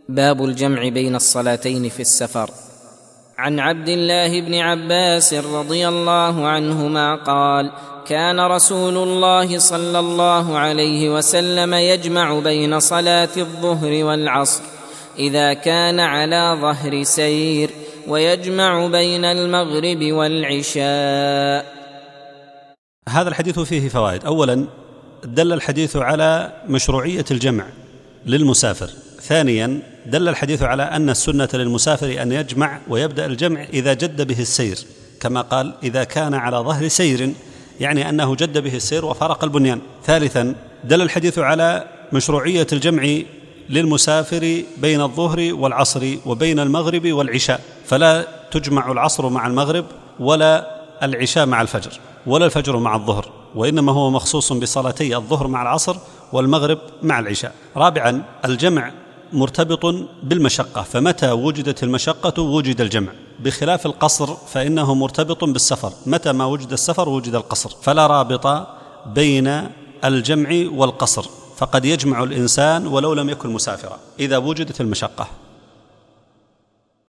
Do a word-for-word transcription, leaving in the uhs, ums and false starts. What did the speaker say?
باب الجمع بين الصلاتين في السفر. عن عبد الله بن عباس رضي الله عنهما قال: كان رسول الله صلى الله عليه وسلم يجمع بين صلاة الظهر والعصر إذا كان على ظهر سير، ويجمع بين المغرب والعشاء. هذا الحديث فيه فوائد. أولا، دل الحديث على مشروعية الجمع للمسافر. ثانيا، دل الحديث على أن السنة للمسافر أن يجمع ويبدأ الجمع إذا جد به السير، كما قال: إذا كان على ظهر سير، يعني أنه جد به السير وفارق البنيان. ثالثا، دل الحديث على مشروعية الجمع للمسافر بين الظهر والعصر وبين المغرب والعشاء، فلا تجمع العصر مع المغرب ولا العشاء مع الفجر ولا الفجر مع الظهر، وإنما هو مخصوص بصلاتي الظهر مع العصر والمغرب مع العشاء. رابعا، الجمع مرتبط بالمشقة، فمتى وجدت المشقة وجد الجمع، بخلاف القصر فإنه مرتبط بالسفر، متى ما وجد السفر وجد القصر، فلا رابط بين الجمع والقصر، فقد يجمع الإنسان ولو لم يكن مسافرا إذا وجدت المشقة.